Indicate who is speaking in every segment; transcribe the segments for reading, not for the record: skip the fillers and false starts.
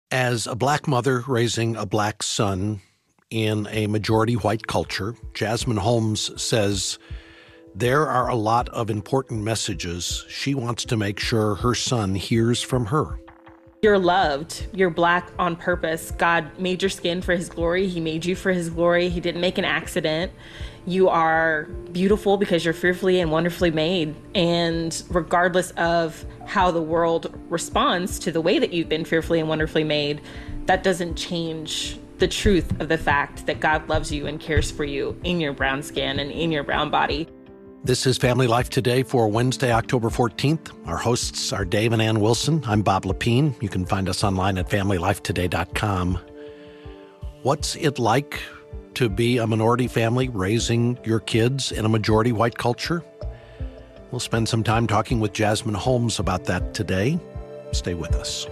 Speaker 1: As a black mother raising a black son in a majority white culture, Jasmine Holmes says there are a lot of important messages she wants to make sure her son hears from her.
Speaker 2: You're loved. You're black on purpose. God made your skin for his glory. He made you for his glory. He didn't make an accident. You are beautiful because you're fearfully and wonderfully made. And regardless of how the world responds to the way that you've been fearfully and wonderfully made, that doesn't change the truth of the fact that God loves you and cares for you in your brown skin and in your brown body.
Speaker 1: This is Family Life Today for Wednesday, October 14th. Our hosts are Dave and Ann Wilson. I'm Bob Lepine. You can find us online at FamilyLifeToday.com. What's it like to be a minority family raising your kids in a majority white culture? We'll spend some time talking with Jasmine Holmes about that today. Stay with us.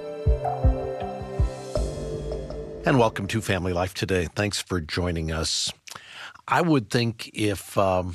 Speaker 1: And welcome to Family Life Today. Thanks for joining us. I would think if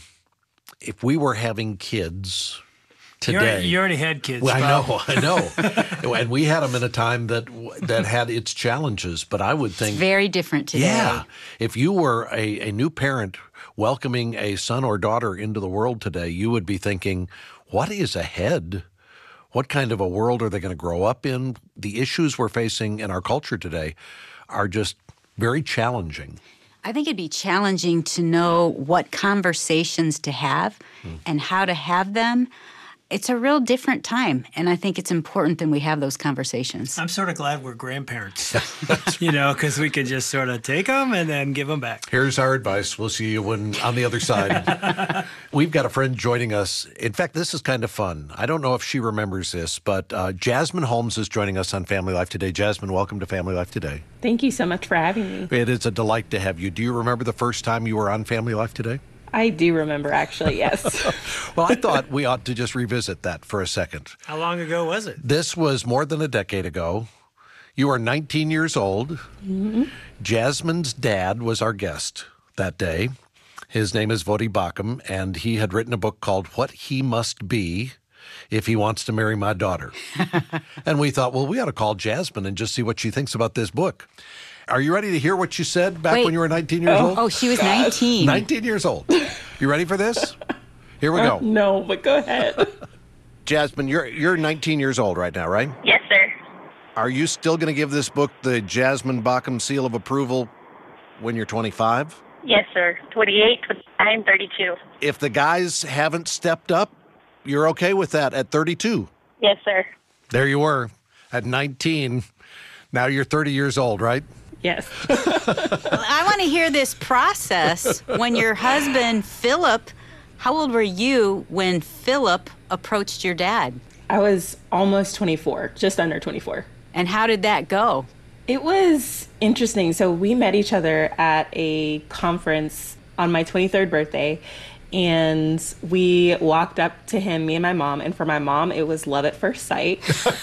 Speaker 1: we were having kids today.
Speaker 3: You already had kids.
Speaker 1: Well, I know. And we had them in a time that had its challenges. But I would think.
Speaker 4: It's very different today.
Speaker 1: Yeah. If you were a new parent welcoming a son or daughter into the world today, you would be thinking, what is ahead? What kind of a world are they going to grow up in? The issues we're facing in our culture today are just very challenging.
Speaker 4: I think it'd be challenging to know what conversations to have and how to have them. It's a real different time, and I think it's important that we have those conversations.
Speaker 3: I'm sort of glad we're grandparents, because we can just sort of take them and then give them back.
Speaker 1: Here's our advice. We'll see you on the other side. We've got a friend joining us. In fact, this is kind of fun. I don't know if she remembers this, but Jasmine Holmes is joining us on Family Life Today. Jasmine, welcome to Family Life Today.
Speaker 2: Thank you so much for having me.
Speaker 1: It is a delight to have you. Do you remember the first time you were on Family Life Today?
Speaker 2: I do remember, actually, yes.
Speaker 1: Well, I thought we ought to just revisit that for a second.
Speaker 3: How long ago was it?
Speaker 1: This was more than a decade ago. You are 19 years old. Mm-hmm. Jasmine's dad was our guest that day. His name is Voddie Baucham, and he had written a book called What He Must Be If He Wants to Marry My Daughter. And we thought, well, we ought to call Jasmine and just see what she thinks about this book. Are you ready to hear what you said back when you were 19 years old?
Speaker 4: Oh, she was 19.
Speaker 1: 19 years old. You ready for this? Here we go.
Speaker 2: No, but go ahead.
Speaker 1: Jasmine, you're 19 years old right now, right?
Speaker 5: Yes, sir.
Speaker 1: Are you still going to give this book the Jasmine Baucham seal of approval when you're 25?
Speaker 5: Yes, sir. 28, I'm 32.
Speaker 1: If the guys haven't stepped up, you're okay with that at 32?
Speaker 5: Yes, sir.
Speaker 1: There you were at 19. Now you're 30 years old, right?
Speaker 2: Yes.
Speaker 4: I want to hear this process. When your husband, Philip, how old were you when Philip approached your dad?
Speaker 2: I was almost 24, just under 24.
Speaker 4: And how did that go?
Speaker 2: It was interesting. So we met each other at a conference on my 23rd birthday, and we walked up to him, me and my mom, and for my mom, it was love at first sight.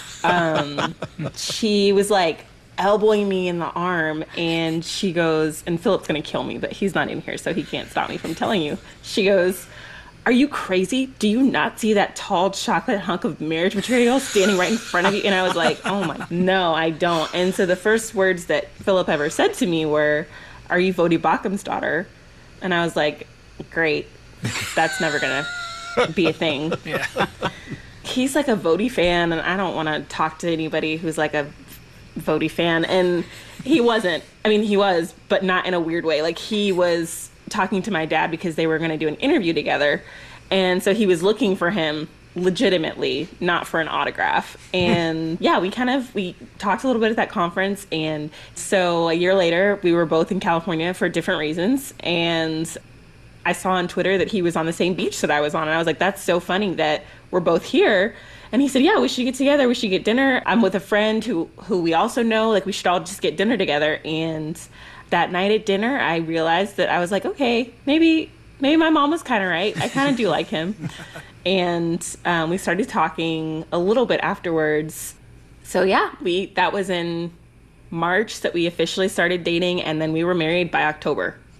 Speaker 2: She was like elbowing me in the arm, and she goes, and Philip's going to kill me, but he's not in here, so he can't stop me from telling you. She goes, "Are you crazy? Do you not see that tall chocolate hunk of marriage material standing right in front of you?" And I was like, oh my, no, I don't. And so the first words that Philip ever said to me were, "Are you Voddie Baucham's daughter?" And I was like, great, that's never going to be a thing.
Speaker 3: Yeah.
Speaker 2: He's like a Voddie fan, and I don't want to talk to anybody who's like a Voddie fan. And he wasn't. I mean, he was, but not in a weird way. Like, he was talking to my dad because they were going to do an interview together. And so he was looking for him legitimately, not for an autograph. And yeah, we talked a little bit at that conference. And so a year later, we were both in California for different reasons. And I saw on Twitter that he was on the same beach that I was on. And I was like, that's so funny that we're both here. And he said, yeah, we should get together. We should get dinner. I'm with a friend who we also know. Like, we should all just get dinner together. And that night at dinner, I realized that I was like, okay, maybe my mom was kind of right. I kind of do like him. And we started talking a little bit afterwards. So yeah, that was in March that we officially started dating. And then we were married by October.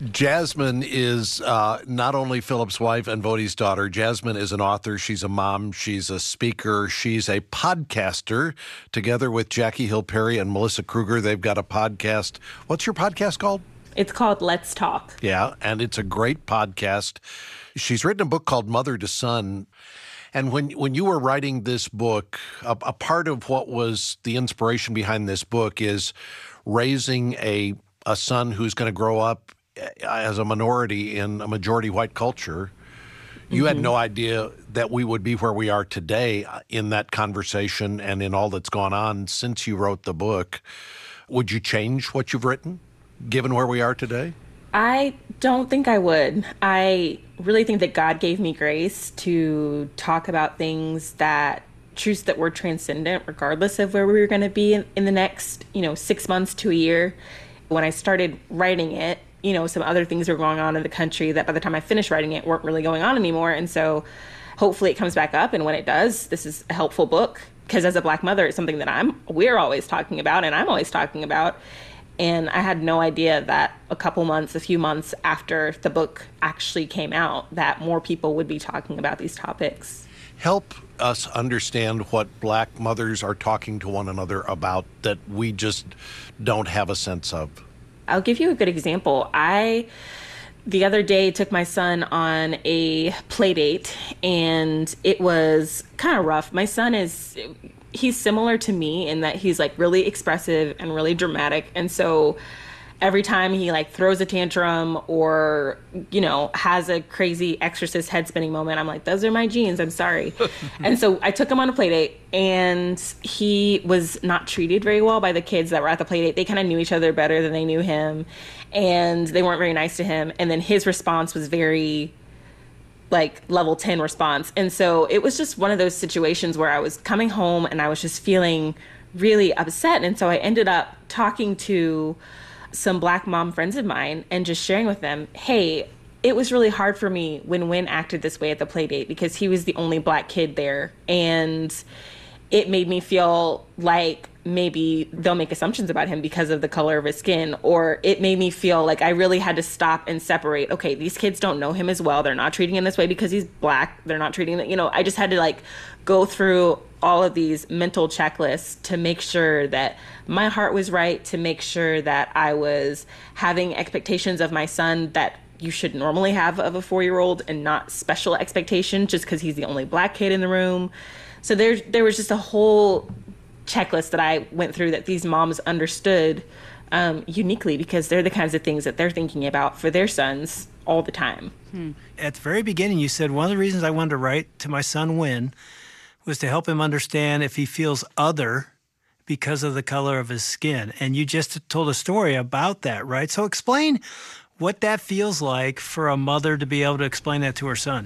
Speaker 1: Jasmine is not only Philip's wife and Vodi's daughter. Jasmine is an author. She's a mom. She's a speaker. She's a podcaster. Together with Jackie Hill Perry and Melissa Kruger, they've got a podcast. What's your podcast called?
Speaker 2: It's called Let's Talk.
Speaker 1: Yeah, and it's a great podcast. She's written a book called Mother to Son. And when you were writing this book, a part of what was the inspiration behind this book is raising a son who's going to grow up as a minority in a majority white culture. You had no idea that we would be where we are today in that conversation and in all that's gone on since you wrote the book. Would you change what you've written, given where we are today?
Speaker 2: I don't think I would. I really think that God gave me grace to talk about truths that were transcendent, regardless of where we were going to be in the next, 6 months to a year. When I started writing it, some other things were going on in the country that by the time I finished writing it weren't really going on anymore. And so hopefully it comes back up. And when it does, this is a helpful book, because as a Black mother, it's something that we're always talking about and I'm always talking about. And I had no idea that a few months after the book actually came out, that more people would be talking about these topics.
Speaker 1: Help us understand what Black mothers are talking to one another about that we just don't have a sense of.
Speaker 2: I'll give you a good example. The other day, took my son on a play date, and it was kind of rough. My son he's similar to me in that he's like really expressive and really dramatic. And so every time he like throws a tantrum or, has a crazy exorcist head spinning moment, I'm like, those are my genes. I'm sorry. And so I took him on a play date, and he was not treated very well by the kids that were at the play date. They kind of knew each other better than they knew him, and they weren't very nice to him. And then his response was very like level 10 response. And so it was just one of those situations where I was coming home and I was just feeling really upset. And so I ended up talking to some Black mom friends of mine and just sharing with them, hey, it was really hard for me when Wynn acted this way at the play date because he was the only Black kid there. And it made me feel like maybe they'll make assumptions about him because of the color of his skin, or it made me feel like I really had to stop and separate. Okay, these kids don't know him as well. They're not treating him this way because he's Black. They're not treating him, I just had to like go through all of these mental checklists to make sure that my heart was right, to make sure that I was having expectations of my son that you should normally have of a 4-year-old and not special expectations just because he's the only Black kid in the room. So there was just a whole checklist that I went through that these moms understood uniquely, because they're the kinds of things that they're thinking about for their sons all the time.
Speaker 3: At the very beginning, you said one of the reasons I wanted to write to my son Wynn was to help him understand if he feels other because of the color of his skin. And you just told a story about that, right? So explain what that feels like for a mother to be able to explain that to her son.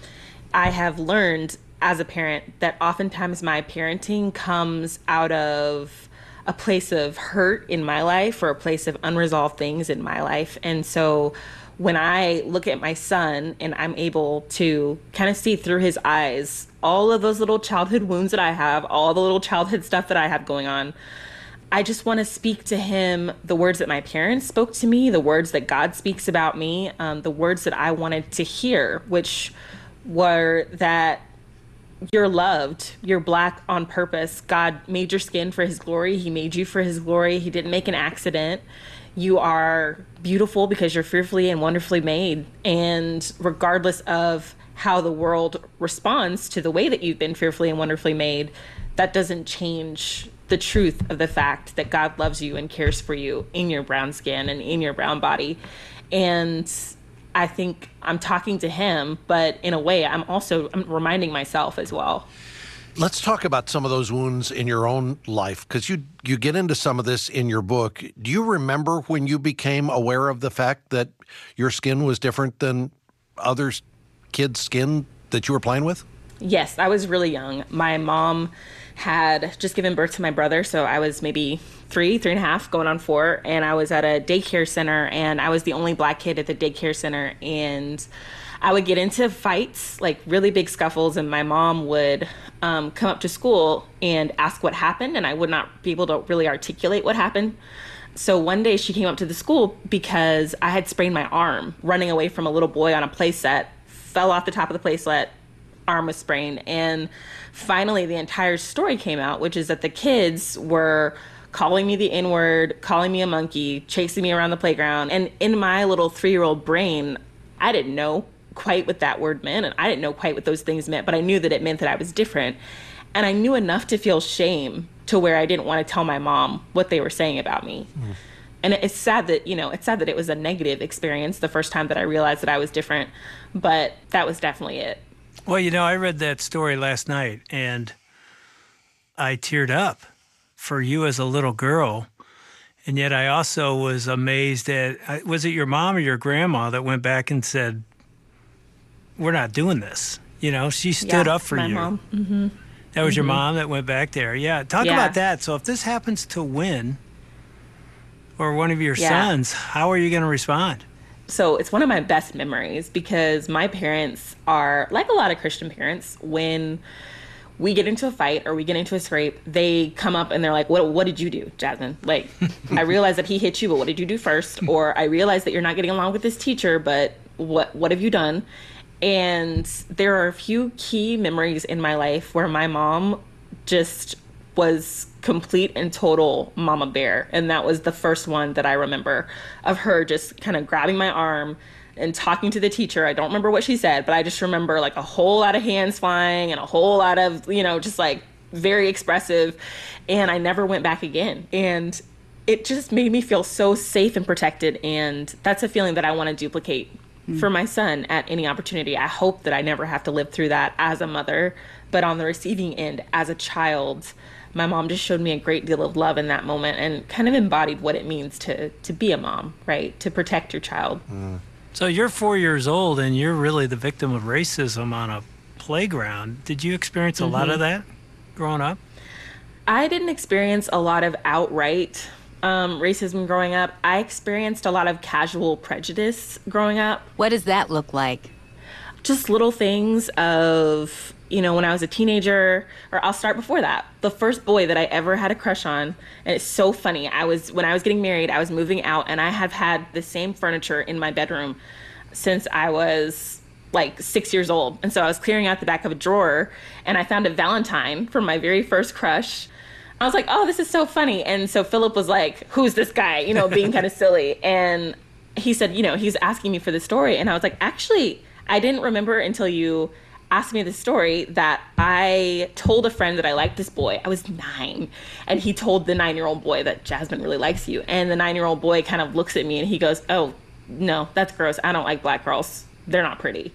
Speaker 2: I have learned as a parent that oftentimes my parenting comes out of a place of hurt in my life or a place of unresolved things in my life. And so when I look at my son and I'm able to kind of see through his eyes all of those little childhood wounds that I have, all the little childhood stuff that I have going on, I just want to speak to him the words that my parents spoke to me, the words that God speaks about me, the words that I wanted to hear, which were that you're loved, you're Black on purpose. God made your skin for his glory. He made you for his glory. He didn't make an accident. You are beautiful because you're fearfully and wonderfully made. And regardless of how the world responds to the way that you've been fearfully and wonderfully made, that doesn't change the truth of the fact that God loves you and cares for you in your brown skin and in your brown body. And I think I'm talking to him, but in a way, I'm reminding myself as well.
Speaker 1: Let's talk about some of those wounds in your own life, because you get into some of this in your book. Do you remember when you became aware of the fact that your skin was different than other kids' skin that you were playing with?
Speaker 2: Yes, I was really young. My mom had just given birth to my brother, so I was maybe 3.5, going on 4, and I was at a daycare center, and I was the only Black kid at the daycare center, and I would get into fights, like really big scuffles, and my mom would come up to school and ask what happened, and I would not be able to really articulate what happened. So one day she came up to the school because I had sprained my arm running away from a little boy on a play set, fell off the top of the play set, arm was sprained. And finally the entire story came out, which is that the kids were calling me the N-word, calling me a monkey, chasing me around the playground. And in my little 3-year-old brain, I didn't know quite what that word meant, and I didn't know quite what those things meant, but I knew that it meant that I was different. And I knew enough to feel shame to where I didn't want to tell my mom what they were saying about me. And it's sad that, it was a negative experience the first time that I realized that I was different, but that was definitely it.
Speaker 3: Well, I read that story last night, and I teared up for you as a little girl. And yet I also was amazed at, was it your mom or your grandma that went back and said, we're not doing this? She stood up for
Speaker 2: my
Speaker 3: you.
Speaker 2: Mom. Mm-hmm.
Speaker 3: That was your mom that went back there. Yeah. Talk about that. So if this happens to Win or one of your sons, how are you going to respond?
Speaker 2: So it's one of my best memories because my parents are, like a lot of Christian parents, when we get into a fight or we get into a scrape, they come up and they're like, what did you do, Jasmine? Like, I realize that he hit you, but what did you do first? Or I realize that you're not getting along with this teacher, but what have you done? And there are a few key memories in my life where my mom just was complete and total mama bear. And that was the first one that I remember of her just kind of grabbing my arm and talking to the teacher. I don't remember what she said, but I just remember like a whole lot of hands flying and a whole lot of, just like very expressive. And I never went back again. And it just made me feel so safe and protected. And that's a feeling that I want to duplicate for my son at any opportunity. I hope that I never have to live through that as a mother, but on the receiving end, as a child, my mom just showed me a great deal of love in that moment and kind of embodied what it means to be a mom, right? To protect your child.
Speaker 3: So you're 4 years old and you're really the victim of racism on a playground. Did you experience a lot of that growing up?
Speaker 2: I didn't experience a lot of outright racism growing up. I experienced a lot of casual prejudice growing up.
Speaker 4: What does that look like?
Speaker 2: Just little things of, when I was a teenager, or I'll start before that. The first boy that I ever had a crush on, and it's so funny, when I was getting married, I was moving out, and I have had the same furniture in my bedroom since I was like 6 years old. And so I was clearing out the back of a drawer, and I found a Valentine from my very first crush. I was like, oh, this is so funny. And so Philip was like, who's this guy? Being kind of silly. And he said, he's asking me for the story. And I was like, actually, I didn't remember until you asked me the story that I told a friend that I liked this boy. I was 9. And he told the 9-year-old boy that Jasmine really likes you. And the 9-year-old boy kind of looks at me and he goes, oh, no, that's gross. I don't like black girls. They're not pretty.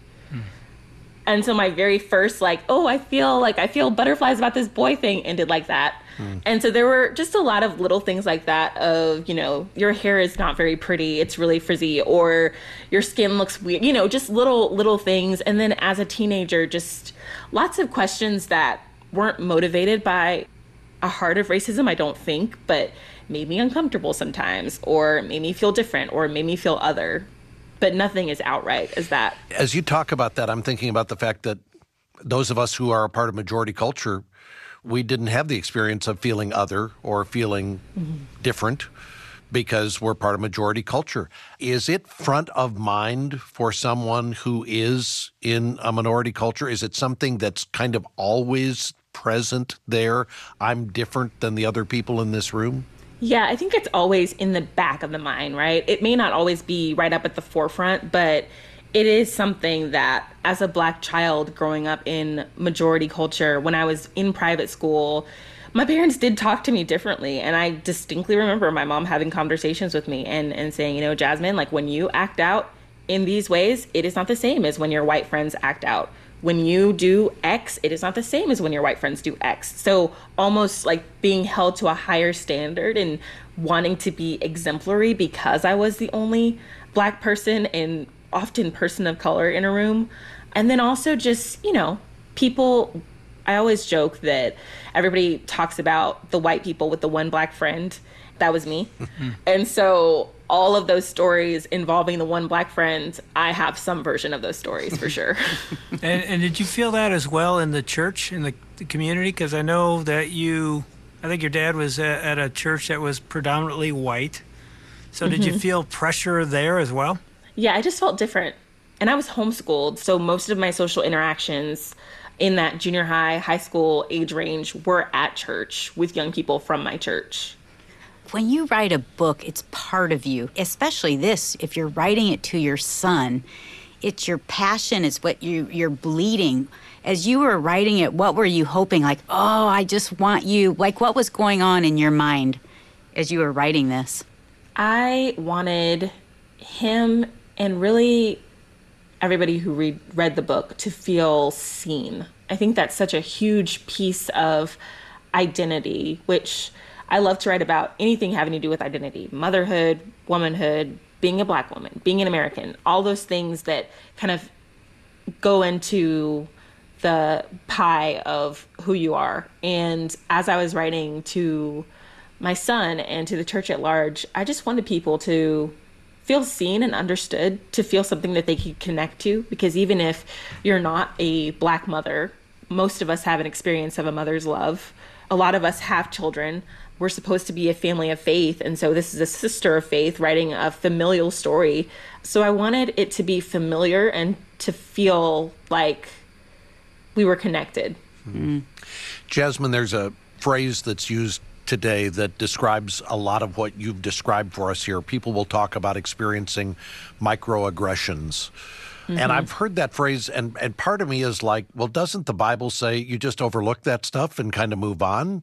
Speaker 2: And so my very first I feel butterflies about this boy thing ended like that. And so there were just a lot of little things like that of, your hair is not very pretty. It's really frizzy, or your skin looks weird, just little things. And then as a teenager, just lots of questions that weren't motivated by a heart of racism, I don't think, but made me uncomfortable sometimes, or made me feel different, or made me feel other. But nothing is outright as that.
Speaker 1: As you talk about that, I'm thinking about the fact that those of us who are a part of majority culture, we didn't have the experience of feeling other or feeling different because we're part of majority culture. Is it front of mind for someone who is in a minority culture? Is it something that's kind of always present there? I'm different than the other people in this room?
Speaker 2: Yeah, I think it's always in the back of the mind, right? It may not always be right up at the forefront, but it is something that as a Black child growing up in majority culture, when I was in private school, my parents did talk to me differently. And I distinctly remember my mom having conversations with me and saying, Jasmine, when you act out in these ways, it is not the same as when your white friends act out. When you do X, it is not the same as when your white friends do X. So almost like being held to a higher standard and wanting to be exemplary because I was the only Black person and often person of color in a room. And then also just, people, I always joke that everybody talks about the white people with the one Black friend. That was me. And so all of those stories involving the one Black friend, I have some version of those stories for sure.
Speaker 3: And did you feel that as well in the church, in the community? Because I know that I think your dad was at a church that was predominantly white. So did you feel pressure there as well?
Speaker 2: Yeah, I just felt different. And I was homeschooled, so most of my social interactions in that junior high school age range were at church with young people from my church.
Speaker 4: When you write a book, it's part of you, especially this. If you're writing it to your son, it's your passion, it's what you're bleeding. As you were writing it, what were you hoping? Like, oh, I just want you. Like, what was going on in your mind as you were writing this?
Speaker 2: I wanted him and really everybody who read the book to feel seen. I think that's such a huge piece of identity, which I love to write about anything having to do with identity, motherhood, womanhood, being a Black woman, being an American, all those things that kind of go into the pie of who you are. And as I was writing to my son and to the church at large, I just wanted people to feel seen and understood, to feel something that they could connect to. Because even if you're not a Black mother, most of us have an experience of a mother's love. A lot of us have children. We're supposed to be a family of faith. And so this is a sister of faith writing a familial story. So I wanted it to be familiar and to feel like we were connected.
Speaker 1: Mm-hmm. Jasmine, there's a phrase that's used today that describes a lot of what you've described for us here. People will talk about experiencing microaggressions. Mm-hmm. And I've heard that phrase, and part of me is like, well, doesn't the Bible say you just overlook that stuff and kind of move on?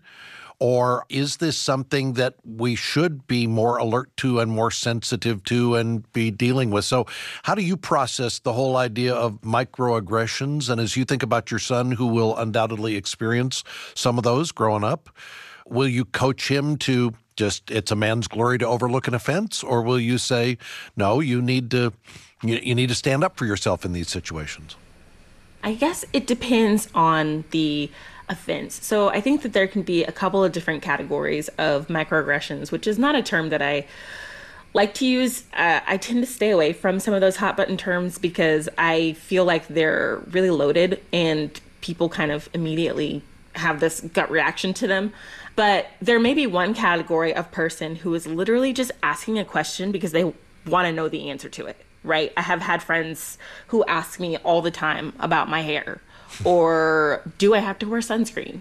Speaker 1: Or is this something that we should be more alert to and more sensitive to and be dealing with? So how do you process the whole idea of microaggressions? And as you think about your son, who will undoubtedly experience some of those growing up, will you coach him to just, it's a man's glory to overlook an offense? Or will you say, no, you need to stand up for yourself in these situations?
Speaker 2: I guess it depends on the offense. So I think that there can be a couple of different categories of microaggressions, which is not a term that I like to use. I tend to stay away from some of those hot button terms because I feel like they're really loaded and people kind of immediately have this gut reaction to them. But there may be one category of person who is literally just asking a question because they want to know the answer to it, right? I have had friends who ask me all the time about my hair, or do I have to wear sunscreen?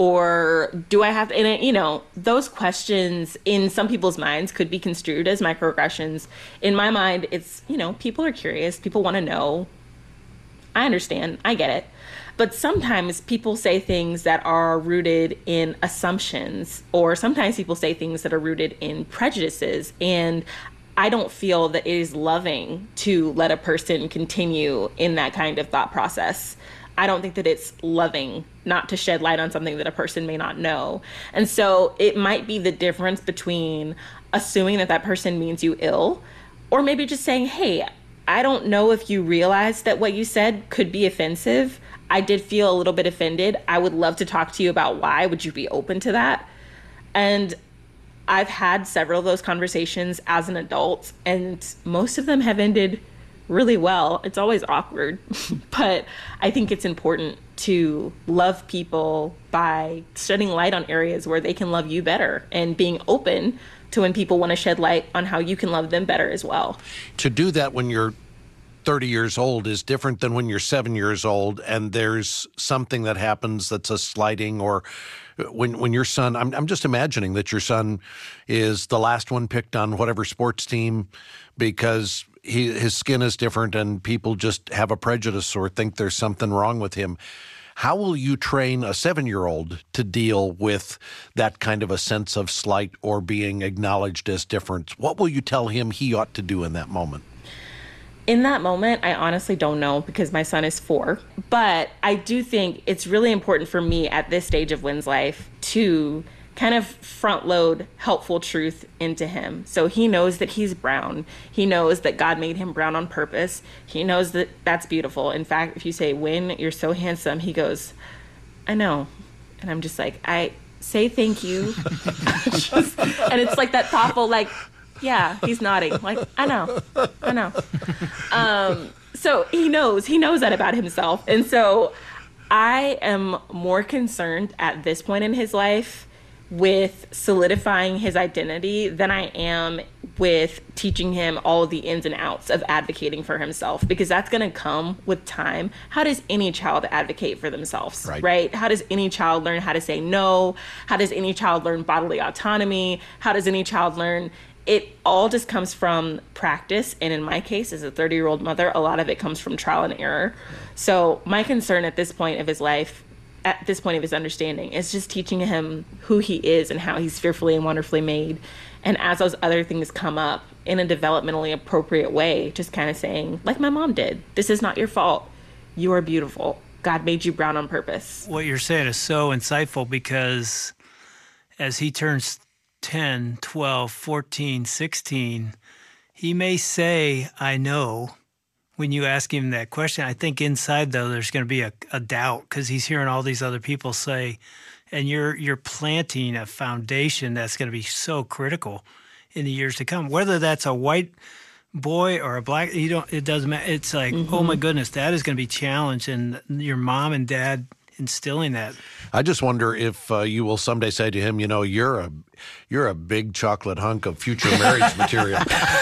Speaker 2: Or do I have to, and those questions in some people's minds could be construed as microaggressions. In my mind, it's, people are curious. People want to know. I understand. I get it. But sometimes people say things that are rooted in assumptions, or sometimes people say things that are rooted in prejudices. And I don't feel that it is loving to let a person continue in that kind of thought process. I don't think that it's loving not to shed light on something that a person may not know. And so it might be the difference between assuming that that person means you ill, or maybe just saying, hey, I don't know if you realize that what you said could be offensive. I did feel a little bit offended. I would love to talk to you about why. Would you be open to that? And I've had several of those conversations as an adult, and most of them have ended really well. It's always awkward, but I think it's important to love people by shedding light on areas where they can love you better and being open to when people want to shed light on how you can love them better as well.
Speaker 1: To do that when you're 30 years old is different than when you're 7 years old and there's something that happens that's a slighting, or when your son, I'm just imagining that your son is the last one picked on whatever sports team because his skin is different and people just have a prejudice or think there's something wrong with him. How will you train a 7-year-old to deal with that kind of a sense of slight or being acknowledged as different? What will you tell him he ought to do in that moment?
Speaker 2: In that moment, I honestly don't know because my son is 4. But I do think it's really important for me at this stage of Wynn's life to kind of front load helpful truth into him. So he knows that he's brown. He knows that God made him brown on purpose. He knows that that's beautiful. In fact, if you say, Wynn, you're so handsome, he goes, I know. And I'm just like, I say thank you. And it's like that thoughtful, like, yeah, he's nodding. Like, I know. So he knows that about himself. And so I am more concerned at this point in his life with solidifying his identity than I am with teaching him all of the ins and outs of advocating for himself, because that's going to come with time. How does any child advocate for themselves, right? How does any child learn how to say no? How does any child learn bodily autonomy? How does any child learn? It all just comes from practice. And in my case, as a 30-year-old mother, a lot of it comes from trial and error. So my concern at this point of his life, at this point of his understanding, is just teaching him who he is and how he's fearfully and wonderfully made. And as those other things come up in a developmentally appropriate way, just kind of saying, like my mom did, this is not your fault. You are beautiful. God made you brown on purpose.
Speaker 3: What you're saying is so insightful, because as he turns 10, 12, 14, 16, he may say, I know, when you ask him that question. I think inside, though, there's going to be a doubt, because he's hearing all these other people say, and you're planting a foundation that's going to be so critical in the years to come. Whether that's a white boy or a black, it doesn't matter. It's like, oh my goodness, that is going to be challenged, and your mom and dad instilling that.
Speaker 1: I just wonder if you will someday say to him, you're a big chocolate hunk of future marriage material.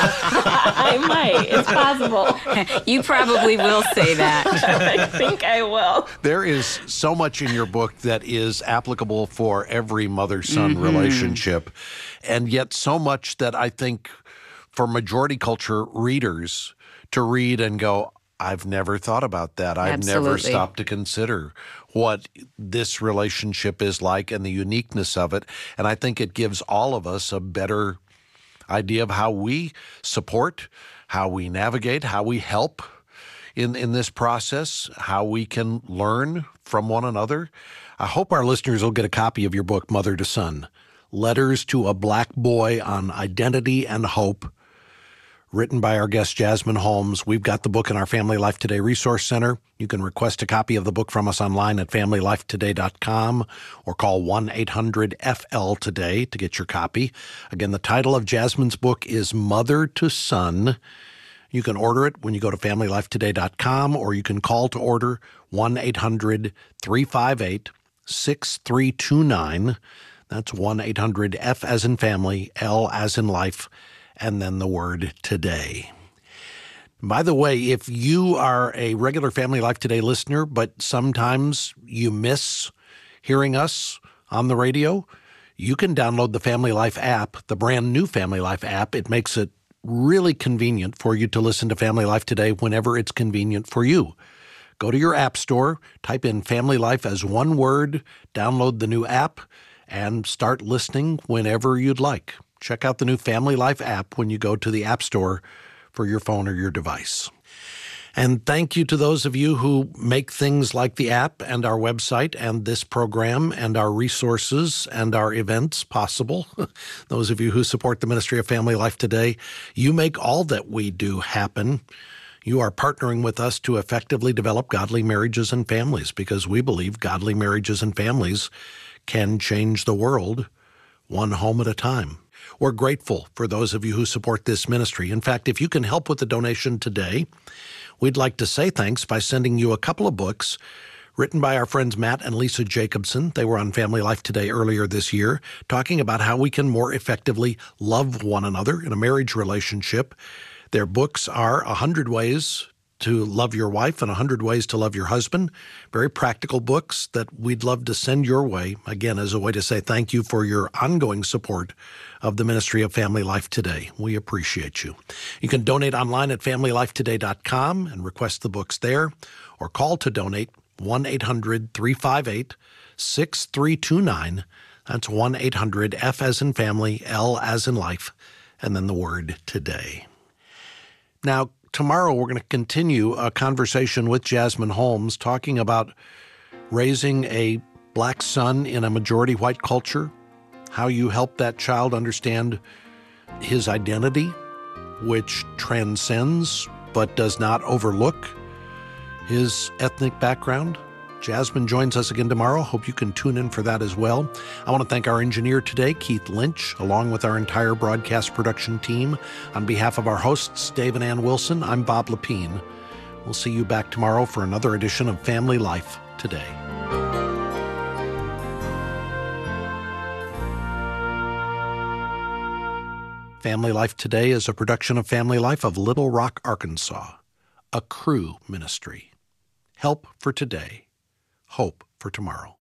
Speaker 2: I might. It's possible.
Speaker 4: You probably will say that.
Speaker 2: I think I will.
Speaker 1: There is so much in your book that is applicable for every mother-son relationship, and yet so much that I think for majority culture readers to read and go, I've never thought about that. I've never stopped to consider what this relationship is like and the uniqueness of it. And I think it gives all of us a better idea of how we support, how we navigate, how we help in this process, how we can learn from one another. I hope our listeners will get a copy of your book, Mother to Son, Letters to a Black Boy on Identity and Hope, written by our guest, Jasmine Holmes. We've got the book in our Family Life Today Resource Center. You can request a copy of the book from us online at FamilyLifeToday.com or call 1-800-FL-TODAY to get your copy. Again, the title of Jasmine's book is Mother to Son. You can order it when you go to FamilyLifeToday.com, or you can call to order 1-800-358-6329. That's 1-800-F as in family, L as in life, and then the word today. By the way, if you are a regular Family Life Today listener, but sometimes you miss hearing us on the radio, you can download the Family Life app, the brand new Family Life app. It makes it really convenient for you to listen to Family Life Today whenever it's convenient for you. Go to your app store, type in Family Life as one word, download the new app, and start listening whenever you'd like. Check out the new Family Life app when you go to the App Store for your phone or your device. And thank you to those of you who make things like the app and our website and this program and our resources and our events possible. Those of you who support the Ministry of Family Life Today, you make all that we do happen. You are partnering with us to effectively develop godly marriages and families, because we believe godly marriages and families can change the world one home at a time. We're grateful for those of you who support this ministry. In fact, if you can help with the donation today, we'd like to say thanks by sending you a couple of books written by our friends Matt and Lisa Jacobson. They were on Family Life Today earlier this year, talking about how we can more effectively love one another in a marriage relationship. Their books are 100 Ways to Love Your Wife and 100 Ways to Love Your Husband. Very practical books that we'd love to send your way, again, as a way to say thank you for your ongoing support of the Ministry of Family Life Today. We appreciate you. You can donate online at FamilyLifeToday.com and request the books there, or call to donate 1-800-358-6329. That's 1-800-F as in family, L as in life, and then the word today. Now, tomorrow we're going to continue a conversation with Jasmine Holmes talking about raising a black son in a majority white culture, how you help that child understand his identity, which transcends but does not overlook his ethnic background. Jasmine joins us again tomorrow. Hope you can tune in for that as well. I want to thank our engineer today, Keith Lynch, along with our entire broadcast production team. On behalf of our hosts, Dave and Ann Wilson, I'm Bob Lepine. We'll see you back tomorrow for another edition of Family Life Today. Family Life Today is a production of Family Life of Little Rock, Arkansas, a Cru ministry. Help for today, hope for tomorrow.